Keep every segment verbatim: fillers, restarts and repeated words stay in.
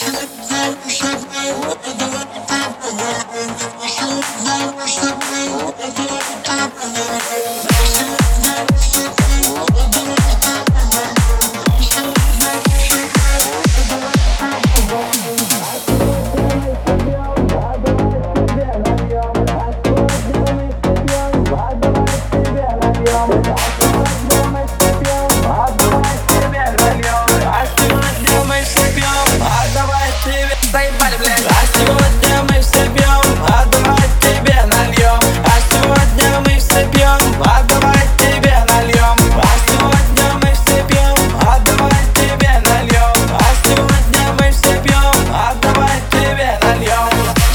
Заебали, блядь. А сегодня мы все пьем, а давай тебе нальем. А сегодня мы все пьем, а давай тебе нальем. А сегодня мы все пьем, а давай тебе нальем. А сегодня мы все пьем, а давай тебе нальем.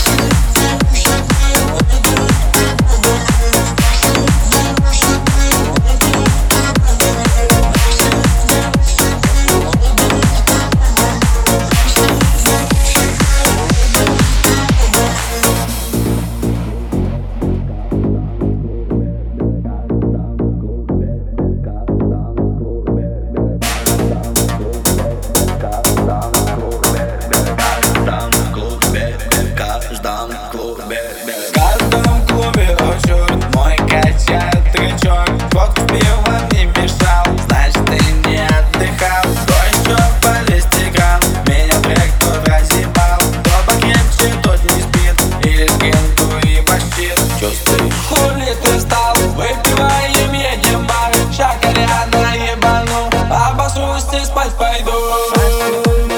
В каждом клубе учет, мой качает тречок. Фокус пива не мешал, значит ты не отдыхал. Кто еще полезть экран, меня трек тут разъебал. Кто покрепче, тот не спит, или скинту и пощит. Чувствуешь, хули ты стал, выпиваем, едем в бар. Шоколада ебану, обосрусь и спать пойду.